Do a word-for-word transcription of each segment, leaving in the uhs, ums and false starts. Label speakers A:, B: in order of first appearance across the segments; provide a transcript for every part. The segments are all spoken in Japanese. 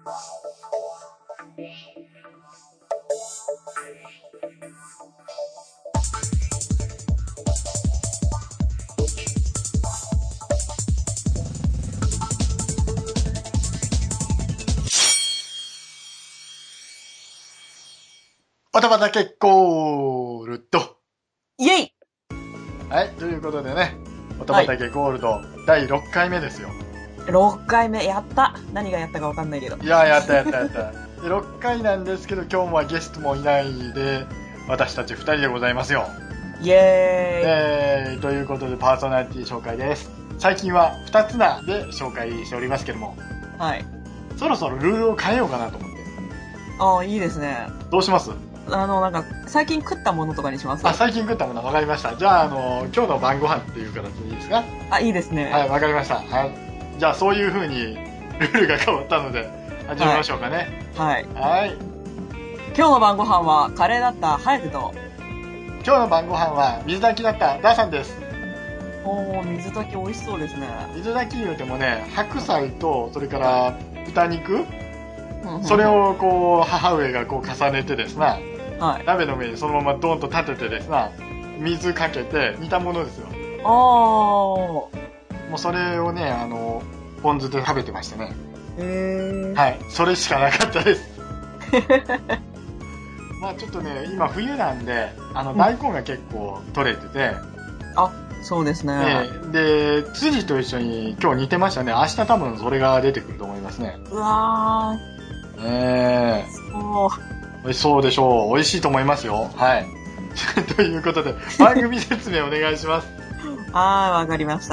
A: おたばたけゴールド。
B: イェイ。
A: はい、ということでね、おたばたけゴールドだいろっかいめですよ。
B: ろっかいめ、やった。何がやったかわかんないけど。
A: いや、やったやったやった。でろっかいなんですけど、今日もはゲストもいないで、私たちふたりでございますよ。
B: イェーイ。
A: えー、ということでパーソナリティ紹介です。最近はふたつなで紹介しておりますけども、
B: はい。
A: そろそろルールを変えようかなと思って。
B: ああ、いいですね。
A: どうします？
B: あの、なんか、最近食ったものとかにします？
A: あ、最近食ったものわかりました。じゃあ、あの、今日の晩ご飯っていう形でいいですか？
B: あ、いいですね。
A: はい、わかりました。はい。じゃあ、そういう風にルールが変わったので、始めましょうかね。
B: はい。
A: はい。
B: 今日の晩ご飯はカレーだったハヤテと、
A: 今日の晩ご飯は水炊きだったダーさんです。
B: おー、水炊き美味しそうですね。
A: 水炊き言うてもね、白菜と、それから豚肉、
B: うんうん、
A: それをこう、母上がこう重ねてですな、
B: はい、
A: 鍋の上にそのままドーンと立ててですな、水かけて煮たものですよ。
B: あー。
A: もうそれをね、あの、ポン酢で食べてましたね。
B: へー。
A: はい、それしかなかったです。まあちょっとね、今冬なんで、あの、大根が結構取れてて、
B: あ、そうですね。
A: ねで、辻と一緒に今日煮てましたね。明日多分それが出てくると思いますね。
B: うわ
A: ー。ねえ。
B: そう。
A: 美味しそうでしょう。美味しいと思いますよ。はい。ということで、番組説明お願いします。
B: はい、わかりました。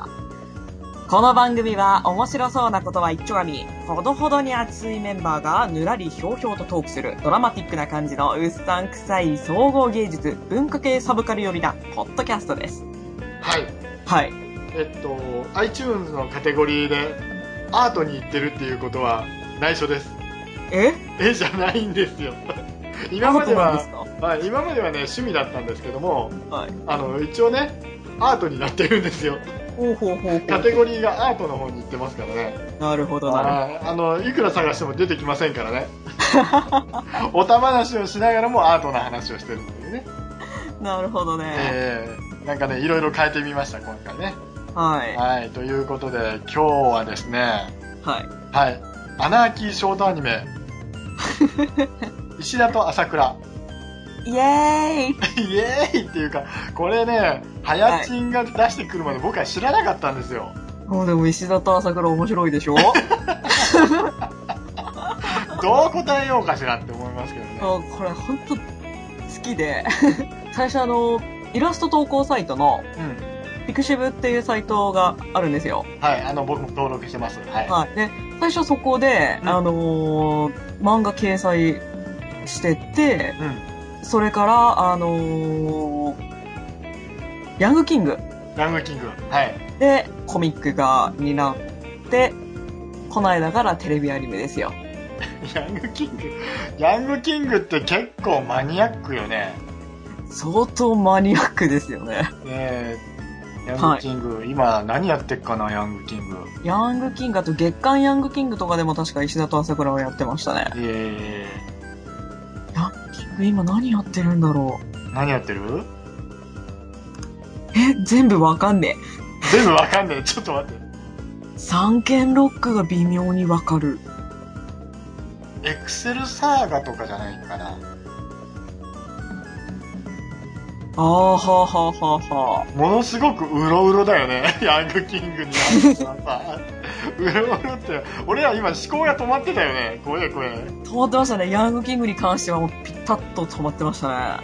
B: この番組は面白そうなことは一丁がみ、ほどほどに熱いメンバーがぬらりひょうひょうとトークするドラマティックな感じのうっさんくさい総合芸術文化系サブカル呼びなポッドキャストです。
A: はい。
B: はい。
A: えっと、iTunes のカテゴリーでアートに行ってるっていうことは内緒です。
B: え
A: えじゃないんですよ。今までは、
B: は
A: い、今まではね、趣味だったんですけども、
B: はい、
A: あの、一応ね、アートになってるんですよ。
B: ほうほうほうほう。
A: カテゴリーがアートの方に行ってますからね。
B: なるほどなるほど。
A: あの、いくら探しても出てきませんからね。おた話をしながらもアートな話をしてるっていうね。
B: なるほどね。
A: えー、なんかね、いろいろ変えてみました、今回ね。
B: はい。
A: はい、ということで、今日はですね、
B: はい。
A: はい、アナーキーショートアニメ、石田と朝倉。
B: イエーイ
A: イエーイっていうか、これね、はやちんが出してくるまで僕は知らなかったんですよ。
B: もうでも石田と朝倉面白いでしょ
A: どう答えようかしらって思いますけどね。
B: これ本当好きで、最初あの、イラスト投稿サイトの、うん、ピクシブっていうサイトがあるんですよ。
A: はい、あの、僕も登録してます。はい。
B: はい。で、最初そこで、うん、あのー、漫画掲載してて、うん、それから、あのー、ヤングキング。
A: ヤングキング。はい。
B: で、コミックが、になって、この間からテレビアニメですよ。
A: ヤングキングヤングキングって結構マニアックよね。
B: 相当マニアックですよね。
A: ねえ。ヤングキング、はい、今何やってっかな、ヤングキング。
B: ヤングキング、あと月刊ヤングキングとかでも確か石田と朝倉はやってましたね。
A: え
B: ー。ヤングキング今何やってるんだろ
A: う。何やってる？
B: え、全部わかんね
A: え。全部わかんねえ。ちょっと待って。
B: 三剣ロックが微妙にわかる。
A: エクセルサーガとかじゃないかな。
B: ああ、はあはあはあは
A: あ。ものすごくうろうろだよね。ヤングキングになったらさ。うろうろって、俺ら今思考が止まってたよね。怖え怖え。
B: 止まってましたね。ヤングキングに関してはもうピタッと止まってましたね。
A: ね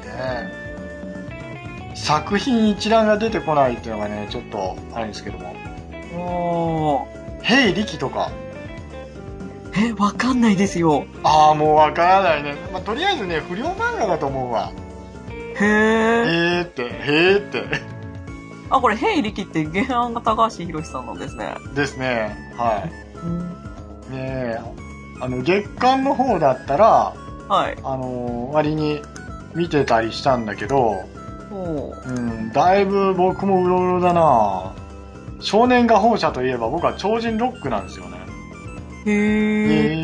A: え。作品一覧が出てこないっていうのがね、ちょっとあれですけども。
B: お
A: ー。ヘイリキとか。
B: え、わかんないですよ。
A: ああ、もうわからないね。まあ、とりあえずね、不良漫画だと思うわ。
B: へー。
A: へーって、へーって。
B: あ、これ、ヘイリキって原案が高橋宏さんなんですね。
A: ですね。はい。うん、ねえ、あの、月刊の方だったら、
B: はい。
A: あのー、割に見てたりしたんだけど、
B: お
A: うん、だいぶ僕もうろうろだな。少年画報社といえば僕は超人ロックなんですよね。
B: へー。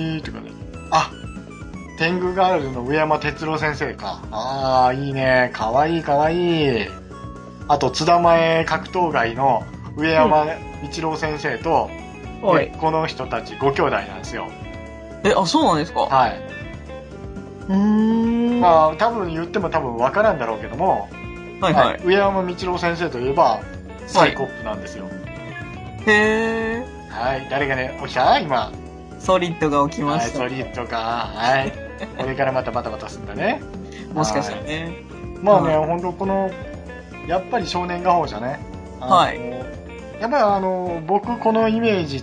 A: 天狗ガールの上山哲郎先生か。ああ、いいね。かわいいかわいい。あと、津田前格闘外の上山一郎先生と、
B: うん、はい。
A: この人たちご兄弟なんですよ。
B: え、あ、そうなんですか？
A: はい。
B: うーん。
A: まあ、多分言っても多分わからんだろうけども、
B: はいはい。はい、
A: 上山道郎先生といえば、サイコップなんですよ。はい、
B: へー。
A: はい。誰がね、起きた今。
B: ソリッドが起きました。
A: はい、ソリッドか。はい。これからまたバタバタするんだね。
B: もしかしたらね。
A: まあね、ほんとこの、やっぱり少年画報じゃね。
B: はい。
A: やっぱりあの、僕このイメージって、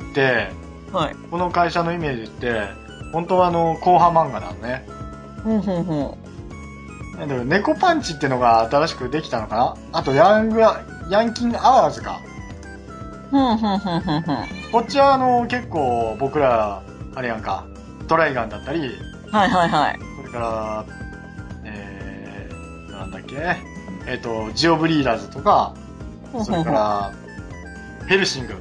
B: はい。
A: この会社のイメージって、本当はあの、後半漫画なのね。
B: ふんふんふん。
A: なんだろう、猫パンチってのが新しくできたのかな。あと、ヤング、ヤンキンアワーズか。
B: ふんふんふんふんふん。
A: こっちはあの、結構僕ら、あれやんか、トライガンだったり、
B: はいはいはい。
A: それから、えー、なんだっけ、えっと、ジオブリーダーズとか、それから、ヘルシング。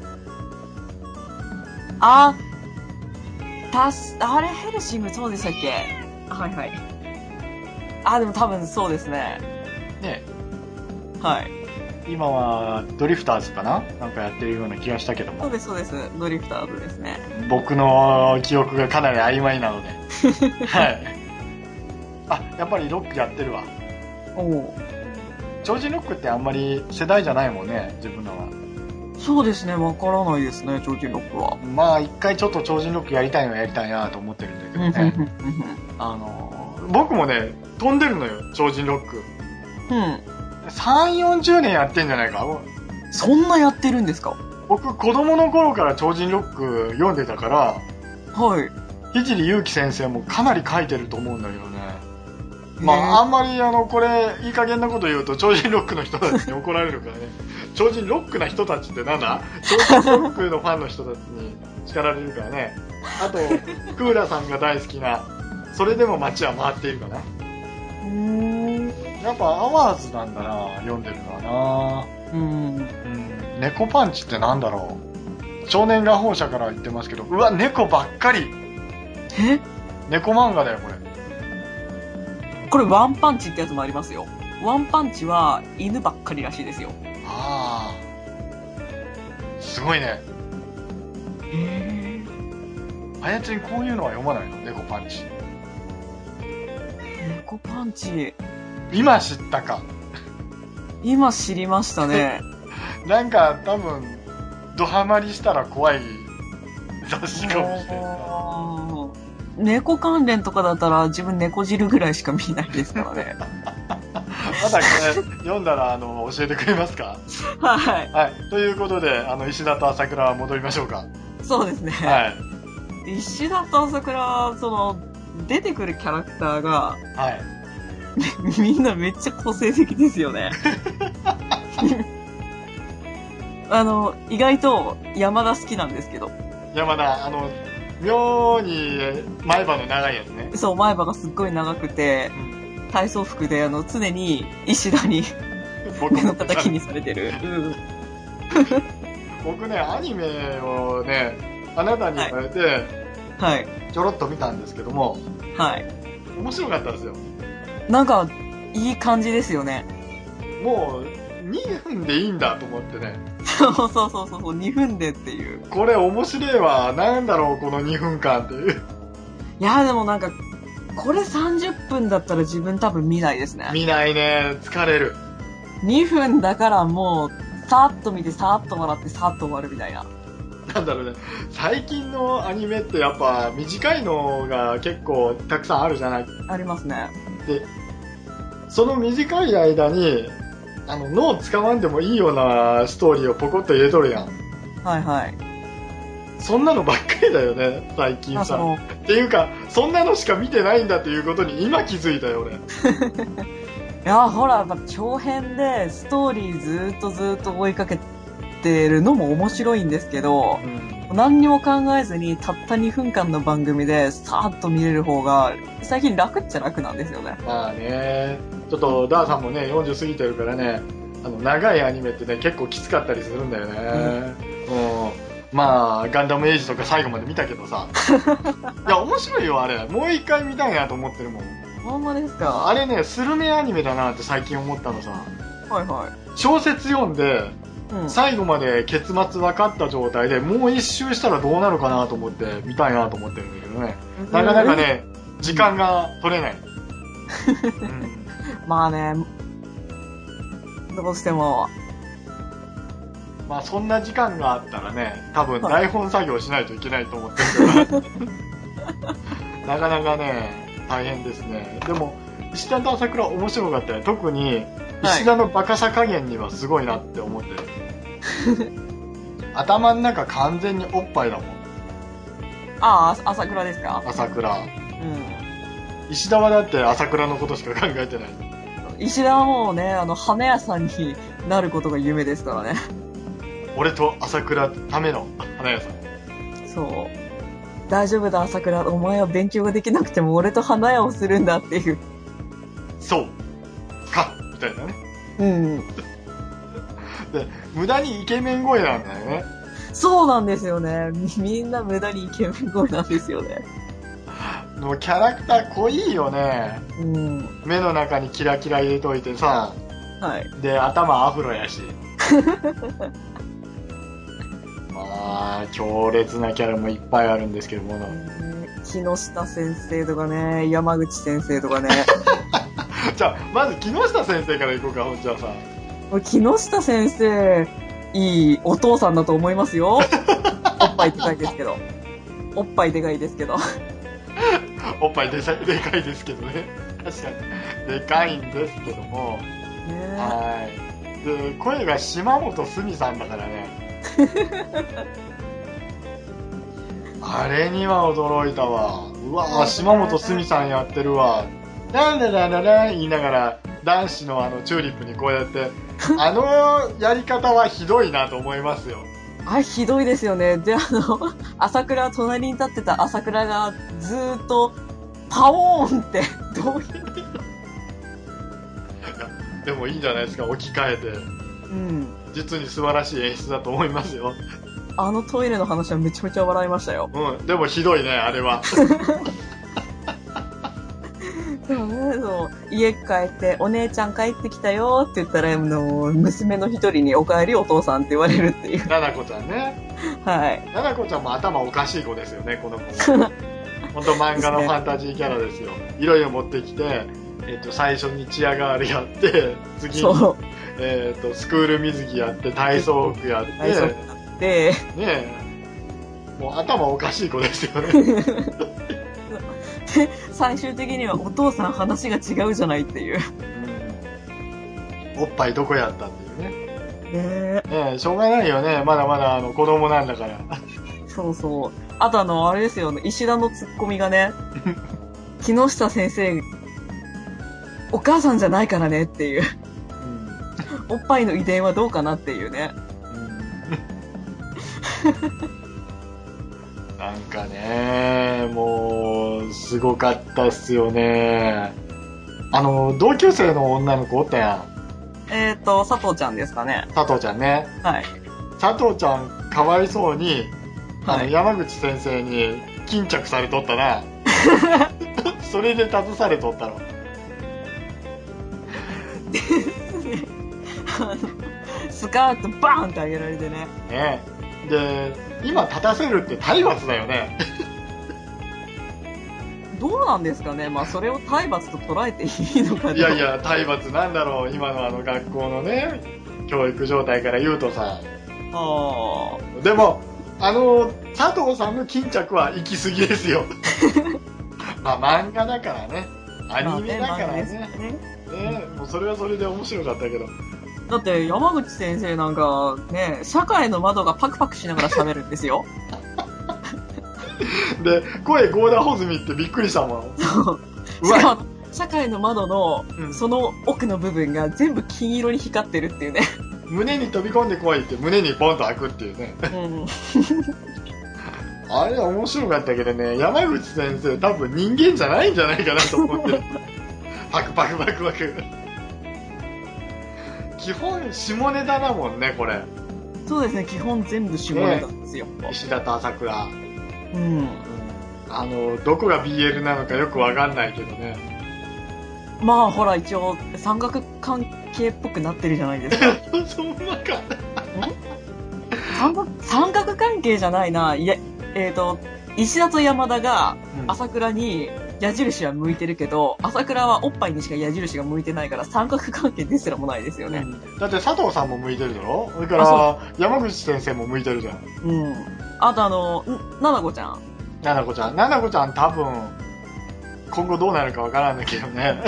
B: あ、たし、あれヘルシングそうでしたっけ？はいはい。あ、でも多分そうですね。
A: ね。
B: はい。
A: 今はドリフターズかななんかやってるような気がしたけども。
B: そうですそうです。ドリフターズですね。
A: 僕の記憶がかなり曖昧なので。はい。あ、やっぱりロックやってるわ。
B: おお。
A: 超人ロックってあんまり世代じゃないもんね、自分のは。
B: そうですね、わからないですね、超人ロックは。
A: まあ一回ちょっと超人ロックやりたいのはやりたいなと思ってるんだけどね。あの、僕もね、飛んでるのよ、超人ロック。
B: うん。
A: さん、よんじゅうねんやってんじゃないか。
B: そんなやってるんですか？
A: 僕、子供の頃から超人ロック読んでたから、
B: はい。
A: 聖祐希先生もかなり書いてると思うんだけどね。まあ、あんまり、あの、これ、いい加減なこと言うと、超人ロックの人たちに怒られるからね。超人ロックな人たちってなんだ？超人ロックのファンの人たちに叱られるからね。あと、クーラさんが大好きな、それでも街は回っているかな。
B: うーん。
A: やっぱアワーズなんだな、読んでるのはな。
B: うん。うん。
A: 猫パンチってなんだろう。少年画報社から言ってますけど、うわ、猫ばっかり。
B: え？
A: 猫漫画だよ、これ。
B: これワンパンチってやつもありますよ。ワンパンチは犬ばっかりらしいですよ。
A: ああ。すごいね。
B: へ
A: ー。あやちんこういうのは読まないの？猫パンチ。
B: 猫パンチ。
A: 今知ったか。
B: 今知りましたね。
A: なんか多分、ドハマりしたら怖い雑誌かもしれない。
B: 猫関連とかだったら自分猫汁ぐらいしか見ないですからね。
A: まだこれ読んだらあの教えてくれますか？
B: はい。
A: はい。ということで、あの石田と朝倉戻りましょうか。
B: そうですね。
A: はい。
B: 石田と朝倉、その、出てくるキャラクターが、
A: はい。
B: みんなめっちゃ個性的ですよね。あの、意外と山田好きなんですけど。
A: 山田、あの、妙に前歯の長いやつね。
B: そう、前歯がすっごい長くて、うん、体操服で、あの、常に石田に目の叩きにされてる。うん、
A: 僕ね、アニメをね、あなたに言われて、はい。ちょろっと見たんですけども、
B: はい。
A: 面白かったですよ。
B: なんか、いい感じですよね。
A: もう、にふんでいいんだと思ってね。
B: そうそうそうそう、にふんでっていう。
A: これ面白いわ。なんだろう、このにふんかんっていう。
B: いや、でもなんか、これさんじゅっぷんだったら自分多分見ないですね。
A: 見ないね。疲れる。
B: にふんだからもう、さーっと見て、さーっと笑って、さーっと終わるみたいな。
A: なんだろうね。最近のアニメってやっぱ短いのが結構たくさんあるじゃない？
B: ありますね。
A: で、その短い間に、あの、脳使わんでもいいようなストーリーをポコッと入れとるやん。
B: はいはい。
A: そんなのばっかりだよね、最近さ。っていうか、そんなのしか見てないんだっていうことに今気づいたよ、俺。
B: いや、ほら、やっぱ長編でストーリーずーっとずーっと追いかけてるのも面白いんですけど、うん、何にも考えずにたったにふんかんの番組でさーっと見れる方が最近楽っちゃ楽なんですよね。
A: まあね、ちょっとダーさんもねよんじゅう過ぎてるからね、あの長いアニメってね結構きつかったりするんだよね。うん、 まあガンダムエイジとか最後まで見たけどさいや面白いよあれ。もう一回見たいなと思ってるもん。
B: ほんまですか？
A: あれね、スルメアニメだなって最近思ったのさ。
B: はいはい。小
A: 説読んで、うん、最後まで結末分かった状態でもう一周したらどうなるかなと思って見たいなと思ってるんだけどね、うん、なかなかね時間が取れない、うん、
B: まあね、どうしても
A: まあそんな時間があったらね、多分台本作業しないといけないと思ってるからなかなかね大変ですね。でも石田と朝倉面白かったよ。特に石田のバカさ加減にはすごいなって思ってる、はい、頭の中完全におっぱいだもん。
B: ああ、朝倉ですか？
A: 朝倉、うん、石田はだって朝倉のことしか考えてない。
B: 石田はもうね、あの花屋さんになることが夢ですからね。
A: 俺と朝倉ための花屋さん。
B: そう、大丈夫だ朝倉、お前は勉強ができなくても俺と花屋をするんだっていう。
A: そうかみたいなね。
B: うん
A: で無駄にイケメン声なんだよね。
B: そうなんですよね。みんな無駄にイケメン声なんですよね。
A: もうキャラクター濃いよね、うん、目の中にキラキラ入れといてさ、はい、で頭アフロやしまあ強烈なキャラもいっぱいあるんですけども、
B: 木下先生とかね、山口先生とかね
A: じゃあまず木下先生からいこうか。じゃあさ、
B: 木下先生いいお父さんだと思いますよ。おっぱいでかいですけどおっぱいでかいですけど
A: おっぱいでかいですけどね。確かにでかいんですけども、ね、はいで声が島本すみさんだからねあれには驚いたわ。うわ島本すみさんやってるわ。なんだなんだなん言いながら男子のあのチューリップにこうやってあのやり方はひどいなと思いますよ。
B: あれひどいですよね。で、あの、朝倉、隣に立ってた朝倉がずーっとパオーンってどういう
A: でもいいんじゃないですか、置き換えて。うん。実に素晴らしい演出だと思いますよ。
B: あのトイレの話はめちゃめちゃ笑いましたよ。
A: うん。でもひどいね、あれは。
B: でもね、そう、家帰って、お姉ちゃん帰ってきたよって言ったら、あの、娘の一人にお帰りお父さんって言われるっていう。
A: ななこちゃんね。
B: はい。
A: ななこちゃんも頭おかしい子ですよね、この子も。本当漫画のファンタジーキャラですよ。いろいろ持ってきて、えっと、最初にチアガールやって、次に、えっと、スクール水着やって、体操服やって、体操服やって、ねえ、もう頭おかしい子ですよね。
B: 最終的にはお父さん話が違うじゃないっていう、
A: うん、おっぱいどこやったっていうね。ねえ、ねえしょうがないよね、まだまだあの子供なんだから
B: そうそう。あとあのあれですよね、石田のツッコミがね木下先生お母さんじゃないからねっていう、うん、おっぱいの遺伝はどうかなっていうね、
A: うん、なんかねもうすごかったっすよね。あの同級生の女の子おったや
B: ん。えっと佐藤ちゃんですかね。
A: 佐藤ちゃんね。
B: はい。
A: 佐藤ちゃんかわいそうに、はい、あの山口先生に巾着されとったなそれで立たされとったの
B: スカートバーンって上げられてね。
A: ねで今立たせるって体罰だよね
B: どうなんですかね。まあそれを体罰と捉えていいのかな。
A: いやいや体罰なんだろう、今のあの学校のね教育状態から言うとさ。あでもあの佐藤さんの巾着は行き過ぎですよまあ漫画だからね、アニメだからね、ねねもうそれはそれで面白かったけど。
B: だって山口先生なんかね、社会の窓がパクパクしながら喋るんですよ
A: で声ゴーダホズミってびっくりしたもん。
B: うわしかも社会の窓のその奥の部分が全部金色に光ってるっていうね
A: 胸に飛び込んでこいって胸にポンと開くっていうね、うん、あれ面白かったけどね、山口先生多分人間じゃないんじゃないかなと思ってパクパクパクパク基本下ネタだもんねこれ。
B: そうですね、基本全部下ネタですよ。
A: ね、石田と朝倉。
B: うん。
A: あの、どこが ビーエル なのかよくわかんないけどね。
B: まあ、ほら、一応、三角関係っぽくなってるじゃないですか。
A: そんなか
B: 三角、三角関係じゃないな。いや、えっと、石田と山田が朝倉に矢印は向いてるけど、うん、朝倉はおっぱいにしか矢印が向いてないから三角関係ですらもないですよね。うん、
A: だって佐藤さんも向いてるだろ。それから山口先生も向いてるじゃん。
B: うん。あとあの、ななこちゃん。
A: ななこちゃん。ななこちゃん多分、今後どうなるかわからんだけどね。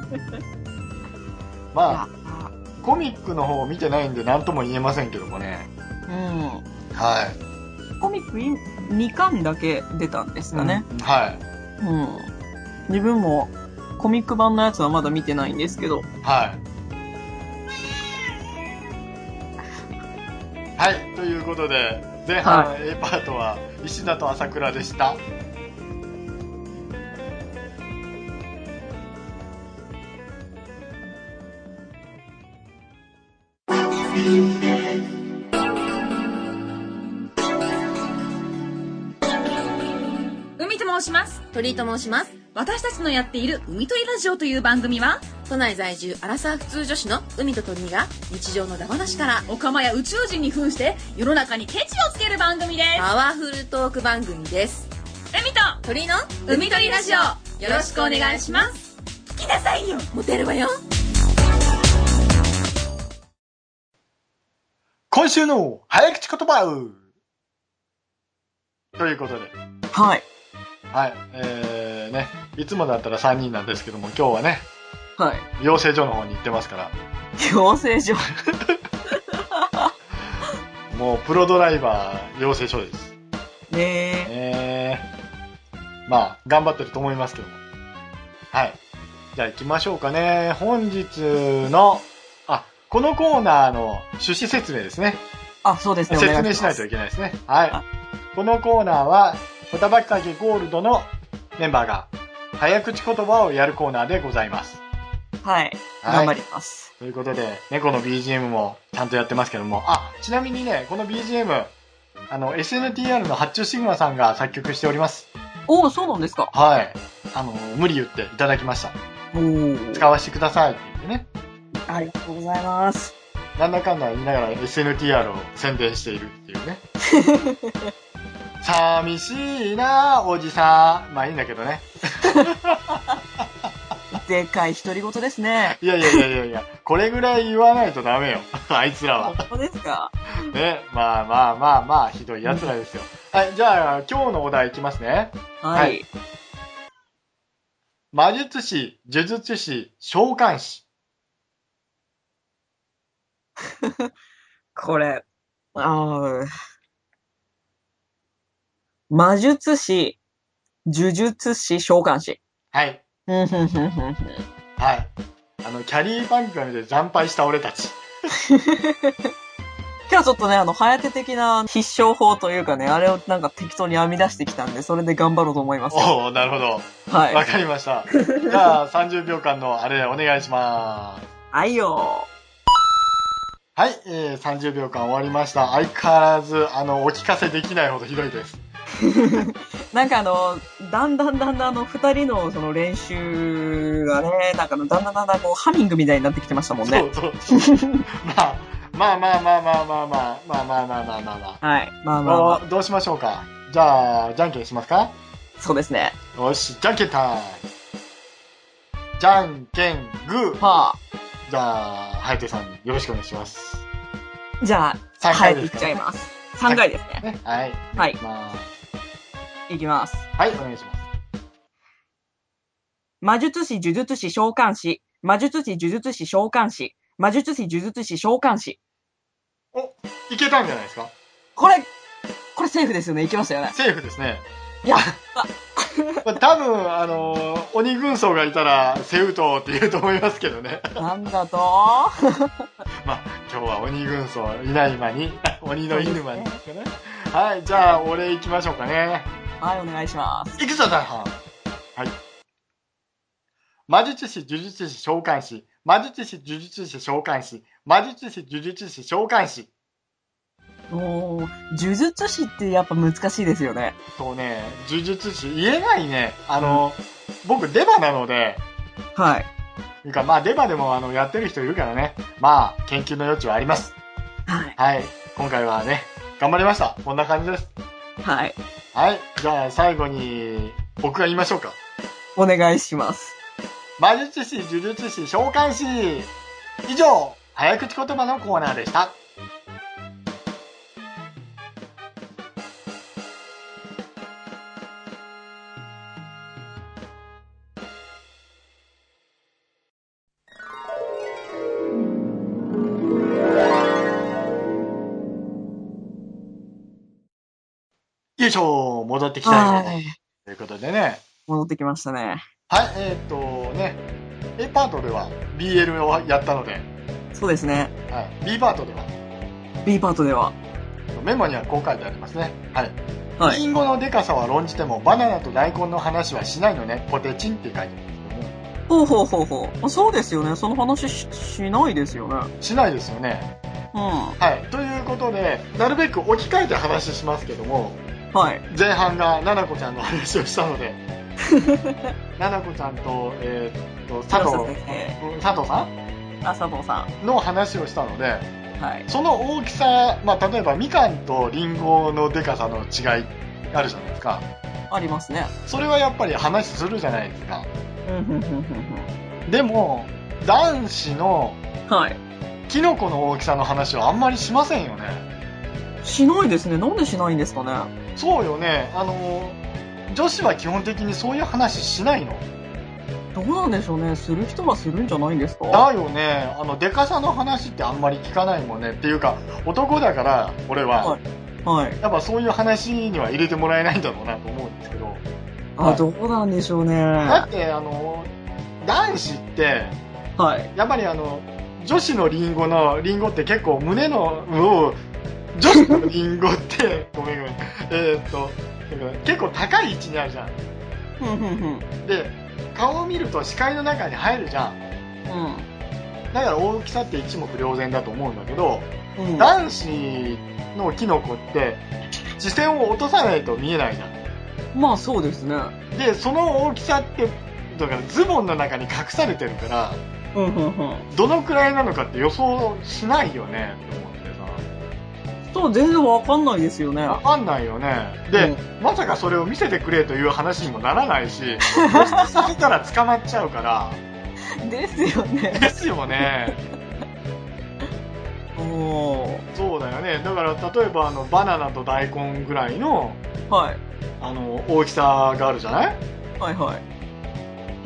A: まあ、コミックの方を見てないんで何とも言えませんけどもね。
B: うん。
A: はい。
B: コミックにかんだけ出たんですかね。
A: うん、はい。
B: うん。自分もコミック版のやつはまだ見てないんですけど。
A: はい。はい。ということで、前半 A パートは石田と朝倉でした。
C: 海と申します。
D: 鳥居と申します。
C: 私たちのやっている海鳥ラジオという番組は、
D: 都内在住アラサー普通女子の海と鳥居が日常のダ話から
C: オカマや宇宙人に扮して世の中にケチをつける番組です。
D: パワフルトーク番組です。
C: 海と
D: 鳥居の
C: 海鳥ラジオ、よろしくお願いします。聞きなさいよ。
D: モテるわよ。
A: 今週の早口言葉ということで、
B: はい。
A: はい。えー、ね、いつもだったらさんにんなんですけども、今日はね、
B: はい。
A: 養成所の方に行ってますから。
B: 養成所
A: もうプロドライバー養成所です。
B: ねえ。
A: えー、まあ、頑張ってると思いますけども。はい。じゃあ行きましょうかね。本日の、あ、このコーナーの趣旨説明ですね。
B: あ、そうですね。
A: 説明しないといけないですね。はい。このコーナーは、ホタバキカゲゴールドのメンバーが早口言葉をやるコーナーでございます。
B: はい。頑張ります。
A: ということで、猫の ビージーエム もちゃんとやってますけども、あ、ちなみにね、この ビージーエム、あの、エスエヌティーアール の発注シグマさんが作曲しております。
B: おー、そうなんですか。
A: はい。あの、無理言っていただきました。
B: おー。
A: 使わせてくださいって言ってね。
B: ありがとうございます。
A: なんだかんだ言いながら エスエヌティーアール を宣伝しているっていうね。寂しいなおじさん。まあいいんだけどね。
B: でかい独り言ですね。
A: いやいやいやいやいや、これぐらい言わないとダメよ。あいつらは。
B: 本当ですか。
A: ね、まあまあまあまあ、ひどい奴らですよ。はい、じゃあ今日のお題いきますね。
B: はい。はい、
A: 魔術師、呪術師、召喚師。
B: これ、ああ。魔術師、呪術師、召喚師。
A: はい。はい。あの、キャリーバンクで惨敗した俺たち。
B: 今日ちょっとね、あの、早手的な必勝法というかね、あれをなんか適当に編み出してきたんで、それで頑張ろうと思います。
A: おお、なるほど。
B: はい。
A: わかりました。じゃあ、さんじゅうびょうかんのあれ、お願いします。
B: はいよ。
A: はい、えー、さんじゅうびょうかん終わりました。相変わらず、あの、お聞かせできないほどひどいです。
B: なんかあの、だんだんだんだんあの、二人のその練習がね、なんかの、だんだんだんだんこう、ハミングみたいになってきてましたもんね。
A: そうそうそう。まあ、まあまあまあまあまあまあ、まあまあまあまあまあまあ。
B: はい。まあまあ、まあ。
A: どうしましょうか。じゃあ、じゃんけんしますか？
B: そうですね。
A: よし、じゃんけんタイム。じゃんけんグー。
B: はあ。
A: じゃあ、はやてさん、よろしくお願いします。
B: じゃあ、
A: 早く
B: いっちゃいます。さんかいですね。
A: ねはい。
B: はい。
A: いきます。
B: いきます。
A: はい、お願いします。
B: 魔術師、呪術師、召喚師。魔術師、呪術師、召喚師。魔術師、呪術師、召喚師。
A: お、いけたんじゃないですか？
B: これ、これセーフですよね。いけましたよね。
A: セーフですね。
B: やっ
A: た。多分、あのー、鬼軍曹がいたら、セウトって言うと思いますけどね。
B: なんだと
A: まあ、今日は鬼軍曹いない間に、鬼の犬間にですかね。はい、じゃあ、俺行きましょうかね。
B: はい、お願いします。
A: いくぞ、大半。はい。魔術師、呪術師、召喚師。魔術師、呪術師、召喚師。魔術師、呪術師、召喚師。
B: おー、呪術師ってやっぱ難しいですよね。
A: そうね、呪術師、言えないね。あの、僕、デバなので、
B: はい。
A: いうか、まあ、デバでも、あの、やってる人いるからね。まあ、研究の余地はあります。
B: はい。
A: はい。今回はね、頑張りました。こんな感じです。
B: はい。
A: はい。じゃあ、最後に、僕が言いましょうか。
B: お願いします。
A: 魔術師、呪術師、召喚師。以上、早口言葉のコーナーでした。よいしょ、戻ってきたよ。ということでね。
B: 戻ってきましたね。
A: はい、えー、っとね、A パートでは ビーエル をやったので。
B: そうですね。
A: はい。B パートでは
B: B パートでは
A: メモにはこう書いてありますね。はい。
B: はい。
A: リンゴのデカさは論じても、バナナと大根の話はしないのね。ポテチンって書いてあるんですけども。
B: ほうほうほうほう。そうですよね。その話 し, しないですよね。
A: しないですよね。
B: うん。
A: はい。ということで、なるべく置き換えて話しますけども、
B: はい。
A: 前半がななこちゃんの話をしたので、ななこちゃんと、えー、っと、佐藤、佐藤さん
B: あ、佐藤さ
A: んの話をしたので、
B: はい。
A: その大きさ、まあ、例えばみかんとリンゴのでかさの違いあるじゃないですか。
B: ありますね。
A: それはやっぱり話するじゃないですか。
B: うん、ふんふんふんふん。
A: でも、男子の、
B: はい。
A: キノコの大きさの話はあんまりしませんよね。
B: しないですね。なんでしないんですかね。
A: そうよね。あの、女子は基本的にそういう話しないの。
B: どうなんでしょうね。する人はするんじゃないんですか。
A: だよね。あの、デカさの話ってあんまり聞かないもんね。っていうか、男だから、俺は、
B: はい。はい。
A: やっぱそういう話には入れてもらえないんだろうなと思うんですけど。
B: あ、
A: はい、
B: どうなんでしょうね。
A: だって、あの、男子って、
B: はい。
A: やっぱりあの、女子のリンゴの、リンゴって結構胸の、を、女子のリンゴって、ごめんごめん。えー、っと、結構高い位置にあるじゃん。
B: ふんふんふん。
A: で、顔を見ると視界の中に入るじゃん。
B: うん。
A: だから大きさって一目瞭然だと思うんだけど、
B: うん、
A: 男子のキノコって視線を落とさないと見えないじゃ
B: ん。まあそうですね。で、
A: その大きさってだからズボンの中に隠されてるから、
B: うんうんうん、
A: どのくらいなのかって予想しないよねって思って
B: さ。そう、全然わかんないですよね。
A: わかんないよね。で、うん、まさかそれを見せてくれという話にもならないし、露出させたら捕まっちゃうから。
B: ですよね。
A: ですよね。
B: お
A: そうだよね。だから例えばあのバナナと大根ぐらいの、
B: はい、
A: あの大きさがあるじゃない？
B: はいはい。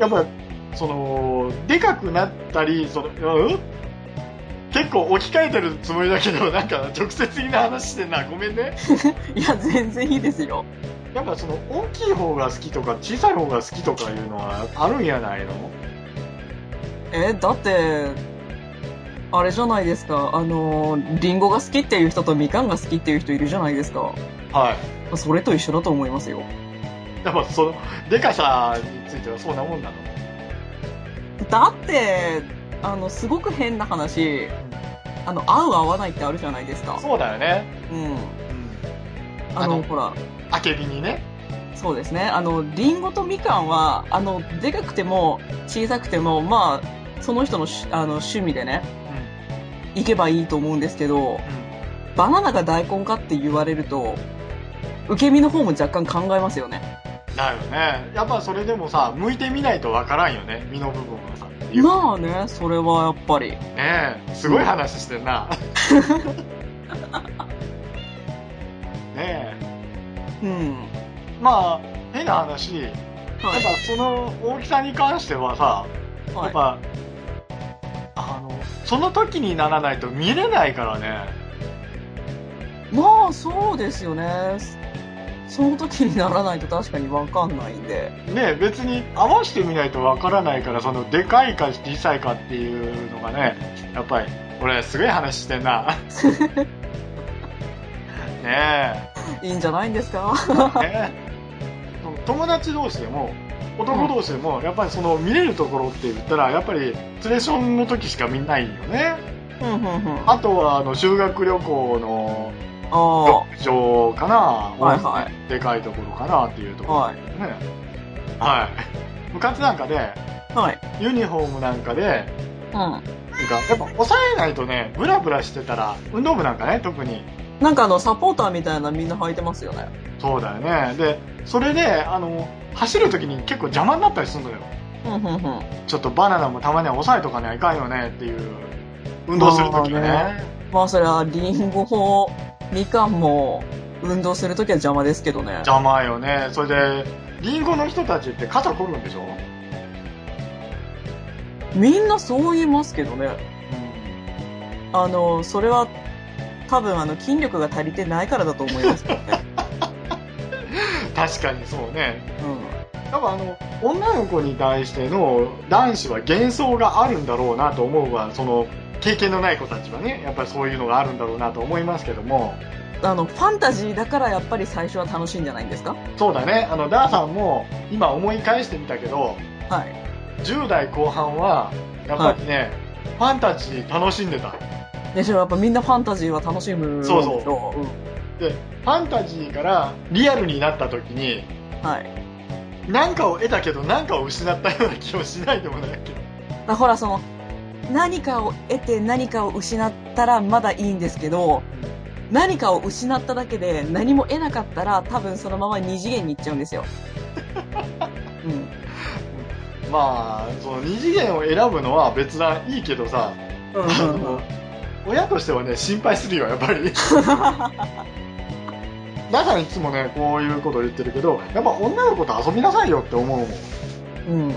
A: やっぱそのでかくなったり、その、うん、結構置き換えてるつもりだけど、なんか直接的な話してんな。ごめんね。
B: いや全然いいですよ。
A: やっぱその大きい方が好きとか小さい方が好きとかいうのはあるんやないの？
B: え、だってあれじゃないですか、あのリンゴが好きっていう人とみかんが好きっていう人いるじゃないですか。
A: はい。
B: それと一緒だと思いますよ。
A: やっぱそのでかさについてはそんなもんなの？
B: だってあのすごく変な話、あの合う合わないってあるじゃないですか。
A: そうだよね。
B: うん、うん、あのほら
A: あけびにね。
B: そうですね。あのリンゴとみかんはあのでかくても小さくてもまあその人のあの趣味でね、うん、いけばいいと思うんですけど、うん、バナナが大根かって言われると受け身の方も若干考えますよね。
A: だよね。やっぱそれでもさ、剥いてみないとわからんよね、身の部分はさ。
B: まあね、それはやっぱり。
A: ねえ、すごい話してんな。ねえ。
B: うん。
A: まあ、変な話、はい、やっぱその大きさに関してはさ、はい、やっぱ、あの、その時にならないと見れないからね。
B: まあ、そうですよね。その時にならないと確かに分かんないんで。
A: ねえ、別に合わせてみないと分からないから、そのでかいか小さいかっていうのがね、やっぱり俺すごい話してんな。ね
B: え。いいんじゃないんですか。
A: ねえ。友達同士でも男同士でも、やっぱりその見れるところって言ったらやっぱりツレーションの時しか見ないよね。
B: うんうんうん。
A: あとはあの修学旅行の
B: ああ。
A: 浴場かな、
B: はいはい。
A: でかいところかなっていうところ
B: はい。
A: ね。はい。部活なんかで、
B: はい。
A: ユニフォームなんかで、
B: うん。
A: なんか、やっぱ抑えないとね、ブラブラしてたら、運動部なんかね、特に。
B: なんかあの、サポーターみたいなみんな履いてますよね。
A: そうだよね。で、それで、あの、走るときに結構邪魔になったりするのよ。
B: うんうんうん。
A: ちょっとバナナもたまには抑えとかにはいかんよねっていう、運動するときはね。
B: まあね。まあそれは、リンゴも、みかんも、運動するときは邪魔ですけどね。
A: 邪魔よね。それで、リンゴの人たちって肩こるんでしょ？
B: みんなそう言いますけどね。
A: うん。
B: あの、それは、多分あの、筋力が足りてないからだと思いますけどね。
A: 確かにそうね。
B: うん。
A: 多分あの、女の子に対しての男子は幻想があるんだろうなと思うわ。その、経験のない子たちはね、やっぱりそういうのがあるんだろうなと思いますけども。
B: あの、ファンタジーだからやっぱり最初は楽しいんじゃないんですか？
A: そうだね。あの、ダーさんも今思い返してみたけど、
B: はい。
A: じゅう代後半は、やっぱりね、はい、ファンタジー楽しんでた。
B: でしょ、やっぱみんなファンタジーは楽しむ。
A: そうそう。うん、で、ファンタジーからリアルになった時に、
B: はい。
A: 何かを得たけど何かを失ったような気もしないでもないけど。
B: だほら、その、何かを得て何かを失ったらまだいいんですけど、何かを失っただけで何も得なかったら多分そのまま二次元に行っちゃうんですよ。うん。
A: まあ、その二次元を選ぶのは別ないいけどさ、うんうんうん、親としてはね、心配するよ、やっぱり。だからいつもね、こういうこと言ってるけど、やっぱ女の子と遊びなさいよって思うもん。うん。うん、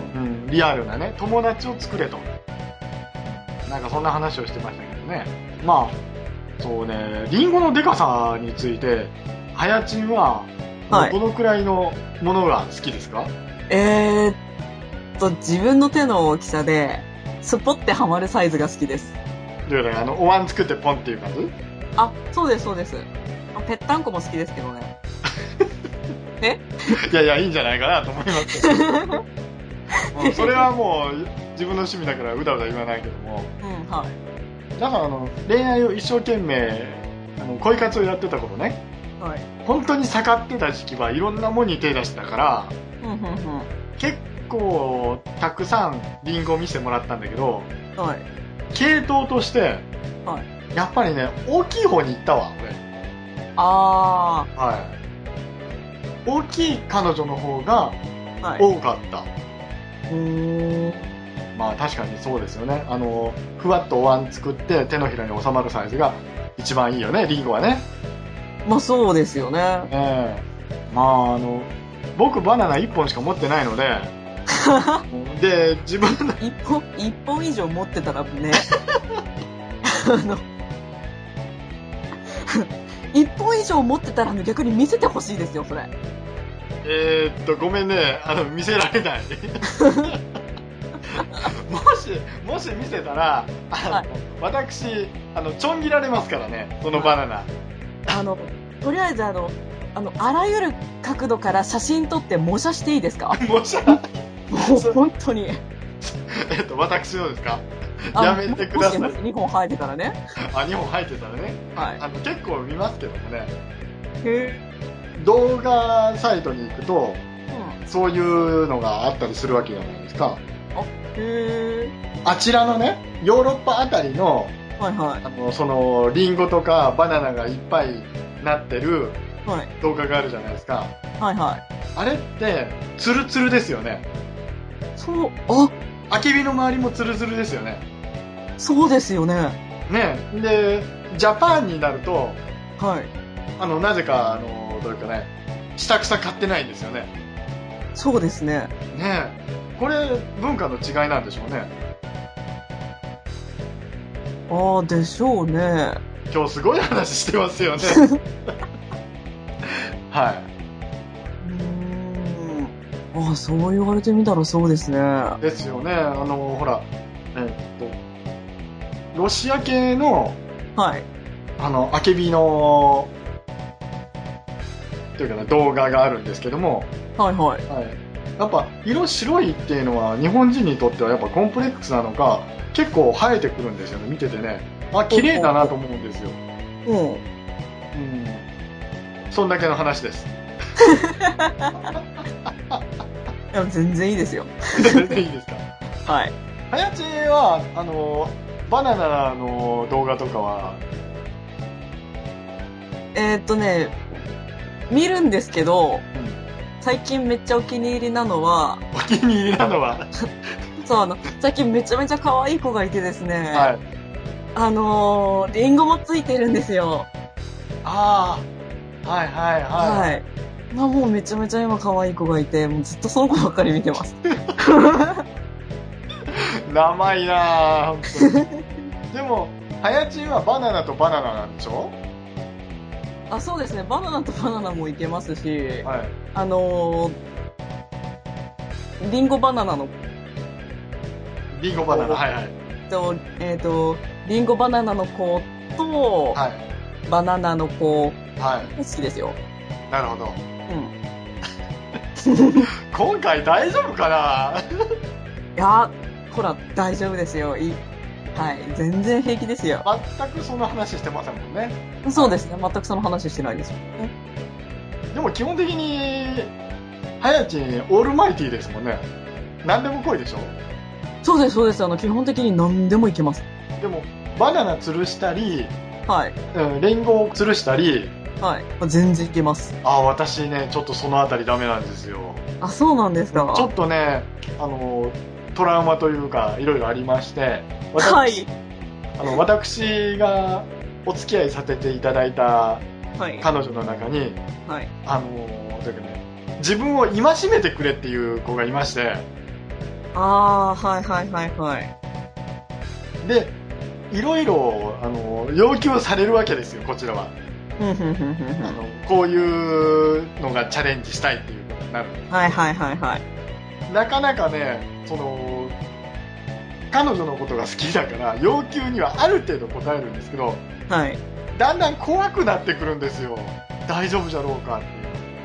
A: リアルなね、友達を作れと。なんかそんな話をしてましたけどね。まあ、そうね、リンゴのデカさについて、はやちんは、はい、どのくらいのものが好きですか？
B: えーっと、自分の手の大きさで、スポッてはまるサイズが好きです。
A: どういうの、あの、お椀作ってポンっていう感じ？
B: あ、そうです、そうです。ぺったんこも好きですけどね。え？
A: いやいや、いいんじゃないかなと思いますけど。もうそれはもう、自分の趣味だからうだうだ言わないけども。うん、はい。だからあの、恋愛を一生懸命、あの、恋活をやってた頃ね。はい。本当に盛ってた時期はいろんなものに手出してたから、うんうんうん、結構たくさんリンゴを見せてもらったんだけど、はい。系統として、はい。やっぱりね、大きい方に行ったわ、俺。あー。はい。大きい彼女の方が多かった。はい、うーん。まあ確かにそうですよね。あの、ふわっとお椀作って手のひらに収まるサイズが一番いいよね、リンゴはね。まあそうですよね。ええー。まああの、僕バナナいっぽんしか持ってないので、で、自分のいっぽん、いっぽん以上持ってたらね、あの、いっぽん以上持ってたらね、逆に見せてほしいですよ、それ。えーっと、ごめんね、あの、見せられない。もし、もし見せたら、あの、はい、私、あの、ちょん切られますからね、そのバナナ。あの、とりあえずあの、あの、あらゆる角度から写真撮って模写していいですか？模写？もう本当に。えっと、私のですか？やめてください。にほん生えてたらね。あ、にほん生えてたらね。はい。あの、結構見ますけどもね。へー。動画サイトに行くと、うん、そういうのがあったりするわけじゃないですか。あ、へー。あちらのね、ヨーロッパあたりの、はいはい。あの、その、リンゴとかバナナがいっぱいなってる動画があるじゃないですか。はいはい。あれって、ツルツルですよね。そう、あ、アキビの周りもツルツルですよね。そうですよね。ね。で、ジャパンになると、はい。あの、なぜか、あの、どういうかね、下草買ってないんですよね。そうですね。ねえ。これ、文化の違いなんでしょうね。ああ、でしょうね。今日すごい話してますよね。はい。うーん。ああ、そう言われてみたらそうですね。ですよね。あの、ほら、えっと、ロシア系の、はい。あの、アケビの、というかね、動画があるんですけども、はいはい。はい。やっぱ、色白いっていうのは、日本人にとってはやっぱコンプレックスなのか、結構生えてくるんですよね、見ててね。あ、綺麗だなと思うんですよ。うん。 うん。そんだけの話です。
B: いや、全然いいですよ。
A: 全然いいですか。
B: はい。
A: はやちは、あの、バナナの動画とかは、
B: えー、っとね、見るんですけど、
A: うん、
B: 最近めっちゃお気に入りなのは、
A: お気に入りなのは、
B: そう、あの、最近めちゃめちゃ可愛い子がいてですね、
A: はい。
B: あのー、リンゴもついてるんですよ。
A: ああ、はいはいはい。
B: はい。まあもうめちゃめちゃ今可愛い子がいて、もうずっとその子ばっかり見てます。
A: 生いなぁ、本当に。でも、はやちはバナナとバナナなんでしょ？
B: あ、そうですね。バナナとバナナもいけますし、
A: はい。
B: あのー、リンゴバナナの、
A: リンゴバナナ、はいはい。
B: と、えっ、ー、と、リンゴバナナの子と、
A: はい。
B: バナナの子、
A: はい。
B: 好きですよ。
A: なるほど。
B: うん。
A: 今回大丈夫かない
B: や、ほら、大丈夫ですよ。いはい。全然平気ですよ。
A: 全くその話してませんもんね。
B: そうですね。全くその話してないですよね。
A: でも基本的に、はやちオールマイティーですもんね。何でも来いでしょ？
B: そうです、そうです。あの、基本的に何でもいけます。
A: でも、バナナ吊るしたり、
B: はい。
A: うん、リンゴを吊るしたり、
B: はい。全然いけます。
A: ああ、私ね、ちょっとそのあたりダメなんですよ。
B: あ、そうなんですか。
A: ちょっとね、あの、トラウマというか、いろいろありまして、私、
B: はい。
A: あの、私がお付き合いさせていただいた
B: はい。
A: 彼女の中に、
B: はい。
A: あの、というかね、自分を戒めてくれっていう子がいまして、
B: あー、はいはいはいはい。
A: で、いろいろ、あの、要求されるわけですよ、こちらは。
B: ふんふんふんふんふん。
A: あの、こういうのがチャレンジしたいっていうことになるんです。
B: はいはいはいはい。
A: なかなかね、その、彼女のことが好きだから、要求にはある程度応えるんですけど、
B: はい。
A: だんだん怖くなってくるんですよ。大丈夫じゃろうかっていう。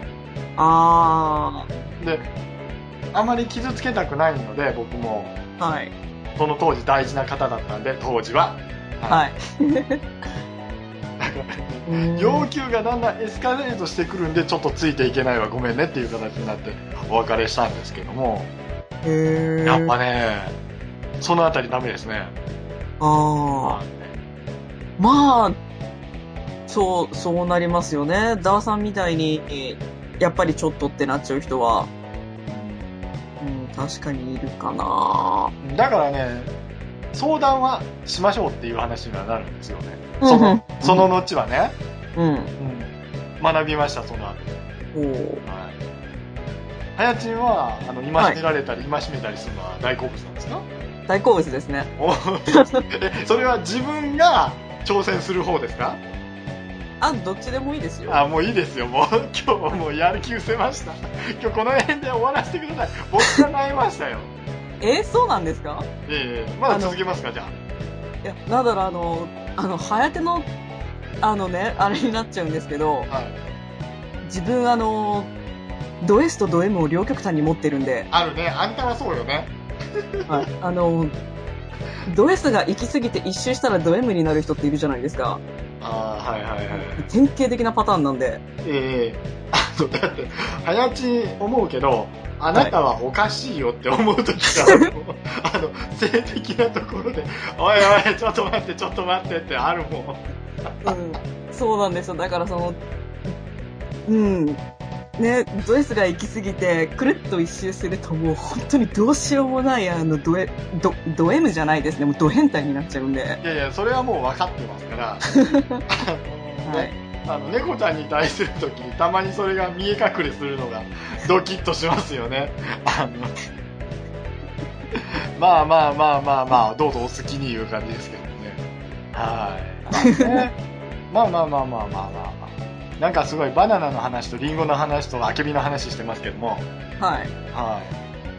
B: あ
A: で、あまり傷つけたくないので、僕も、
B: ー、はい。
A: その当時大事な方だったんで、当時は。
B: はい。
A: だからね、要求がだんだんエスカレートしてくるんで、ちょっとついていけないわ、ごめんねっていう形になってお別れしたんですけども、
B: へー。
A: やっぱね、そのあたりダメですね。
B: あー。まあ、そう、そうなりますよね。ダーさんみたいに、やっぱりちょっとってなっちゃう人は、うん、確かにいるかな。
A: だからね、相談はしましょうっていう話にはなるんですよね。その、その後はね。
B: うん。
A: うん。学びました、その後。
B: おー。
A: はい。はやちんは、あの、戒められたり、戒めたりするのは大好物なんですか？
B: 大好物ですね。
A: おえ、それは自分が挑戦する方ですか？
B: あ、どっちでもいいですよ。
A: あ、もういいですよ。もう、今日はもうやる気失せました。今日この辺で終わらせてください。僕が悩みましたよ。
B: えー、そうなんですか？
A: ええ、まだ続けますか、じゃあ。
B: いや、なんだろう、あの、あの、はやての、あのね、あれになっちゃうんですけど、
A: はい。
B: 自分、あの、ド S とド M を両極端に持ってるんで、
A: あるね。あんたはそうよね。
B: はい、あの、ド S が行き過ぎて一周したらド M になる人っているじゃないですか。
A: ああ、はいはいはい。
B: 典型的なパターンなんで。
A: ええ、あの、だって、はやち思うけど、あなたはおかしいよって思うときが、はい、あの、性的なところで、おいおい、ちょっと待って、ちょっと待ってってあるもん。
B: うん。そうなんですよ。だからその、うん。ね、ド S が行き過ぎて、くるっと一周するともう本当にどうしようもない、あの、ド M、ド、ド M じゃないですね。もうド変態になっちゃうんで。
A: いやいや、それはもう分かってますから。
B: はい。
A: あの、猫ちゃんに対するときにたまにそれが見え隠れするのがドキッとしますよね。あの、まあまあまあまあまあ、どうぞお好きに言う感じですけどね。はい。まあまあまあまあまあまあまあ。なんかすごいバナナの話とリンゴの話とあけびの話してますけども。
B: はい。
A: はい。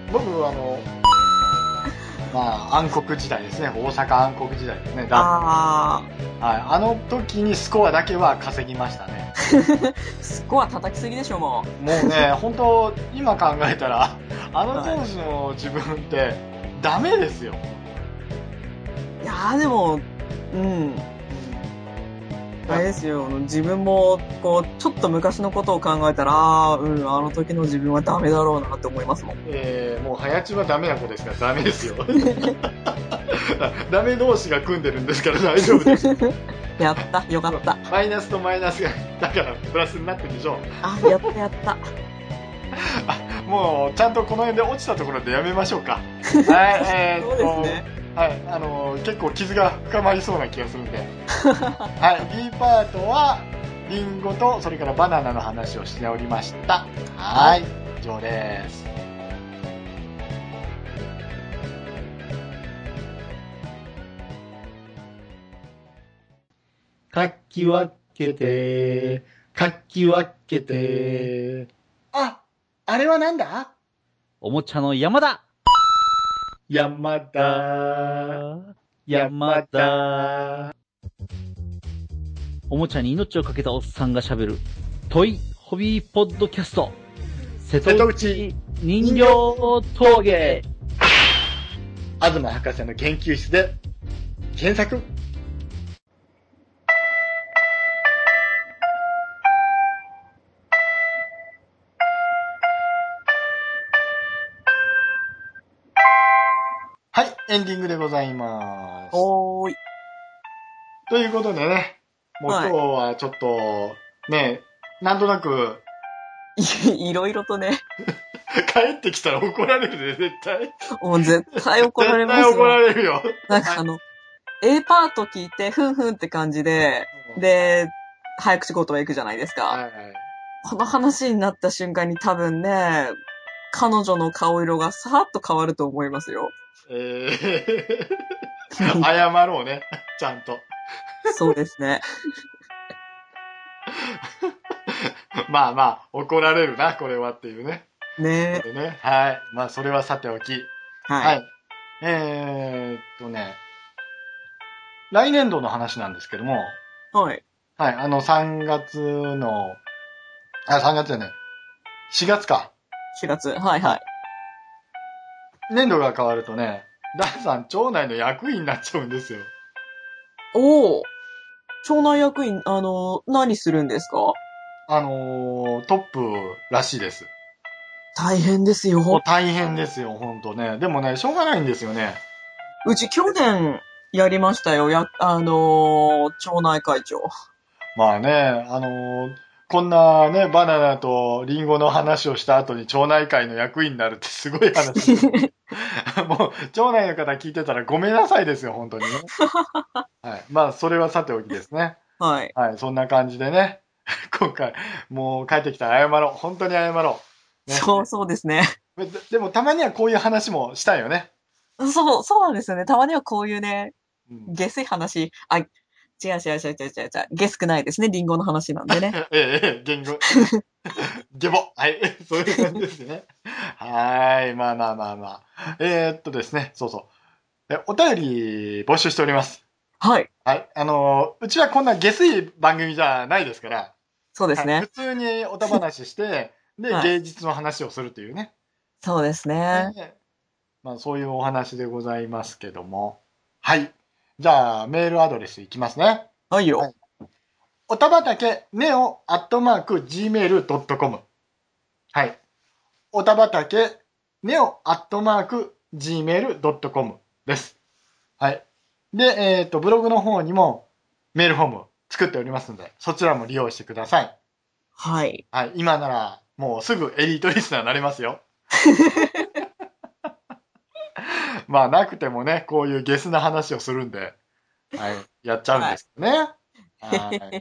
A: 僕、あの、まあ、暗黒時代ですね。大阪暗黒時代ですね。
B: あ
A: あ。はい。あの時にスコアだけは稼ぎましたね。
B: スコア叩きすぎでしょ、も
A: う。もうね、本当今考えたら、あの当時の自分ってダメですよ。
B: いやーでも、うん。 あれですよ、自分も、こう、ちょっと昔のことを考えたら、ああ、うん、あの時の自分はダメだろうなって思いますもん。
A: えー、もう早中はダメな子ですからダメですよ。ダメ同士が組んでるんですから大丈夫です。
B: やった、よかった。
A: マイナスとマイナスが、だからプラスになってるでしょう。
B: あ、やったやった。
A: あ、もうちゃんとこの辺で落ちたところでやめましょうか。はい、えー、っと、そうですね。はい、あのー、結構傷が深まりそうな気がするんで。はい、B パートはリンゴとそれからバナナの話をしておりました。はい、以上です。
E: かき分けて、かき分けて。
A: あ、あれはなんだ？
E: おもちゃの山だ。山だ。山だ。おもちゃに命をかけたおっさんが喋るトイホビーポッドキャスト、瀬戸内人形峠。
A: 東博士の研究室で検索。はい、エンディングでございます。
B: おーい。
A: ということでね、もう今日はちょっと、ね、なんとなく、
B: い, いろいろとね。
A: 帰ってきたら怒られるで、絶対。
B: もう絶対怒られますよ。
A: 絶対怒られるよ。
B: なんかあの、A パート聞いて、ふんふんって感じで、で、早口言葉行くじゃないですか。はいはい、この話になった瞬間に多分ね、彼女の顔色がさーっと変わると思いますよ。
A: えー、謝ろうね、ちゃんと。
B: そうですね。
A: まあまあ、怒られるな、これはっていうね。
B: ね
A: え。ね、はい。まあ、それはさておき。
B: はい。はい、
A: えーっとね、来年度の話なんですけども。
B: はい。
A: はい、あの、さんがつの、あ、さんがつじゃね、しがつか。
B: しがつ、はいはい。
A: 年度が変わるとね、ダンさん、町内の役員になっちゃうんですよ。
B: おー。町内役員、あの、何するんですか？
A: あのー、トップらしいです。
B: 大変ですよ。
A: 大変ですよ、ほんとね。でもね、しょうがないんですよね。
B: うち去年やりましたよ、や、あのー、町内会長。
A: まあね、あのー、こんなね、バナナとリンゴの話をした後に町内会の役員になるってすごい話。もう、町内の方聞いてたらごめんなさいですよ、本当にね。はい。まあ、それはさておきですね。
B: はい。
A: はい、そんな感じでね。今回、もう帰ってきたら謝ろう。本当に謝ろ
B: う。ね、そうそうですね。
A: で。でもたまにはこういう話もしたいよね。
B: そう、そうなんですよね。たまにはこういうね、うん、下水話、あ、違う違う違う違う違う違う。下水ないですね。リンゴの話なんでね。
A: ええ、言語。ゲボ。はい。そういう感じですね。はい。まあまあまあまあ。えー、っとですね。そうそう。え、お便り募集しております。
B: はい。
A: はい。あのー、うちはこんな下水番組じゃないですから。
B: そうですね。
A: はい、普通におた話して、で、はい、芸術の話をするというね。
B: そうですね。
A: ね、まあ、そういうお話でございますけども。はい。じゃあ、メールアドレスいきますね。
B: はいよ。
A: はい、おたばたけネオアットマーク ジーメールドットコム。はい。おたばたけネオアットマーク ジーメールドットコム です。はい。で、えっと、ブログの方にもメールフォーム作っておりますので、そちらも利用してください。
B: はい。
A: はい。今なら、もうすぐエリートリスナーになれますよ。まあ、なくてもね、こういうゲスな話をするんで、はい。やっちゃうんですね。はい。はい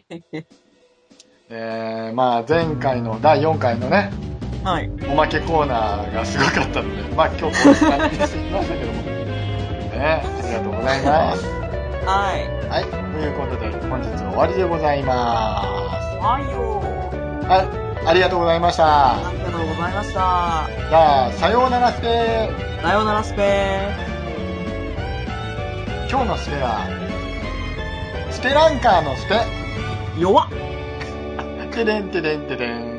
A: えー、まあ、前回のだいよんかいのね、
B: はい。
A: おまけコーナーがすごかったので、まあ、今日こういう感じにしてきましたけども。ね、ありがとうございます。
B: はい。
A: はい。ということで、本日終わりでございます。
B: はいよ。
A: はい。ありがとうございました。
B: ありがとうございました。
A: じゃあ、さようならスペー。
B: さようならスペ
A: ー。今日のスペは、スペランカーのスペ。
B: 弱っ。
A: てれんてれんてれん。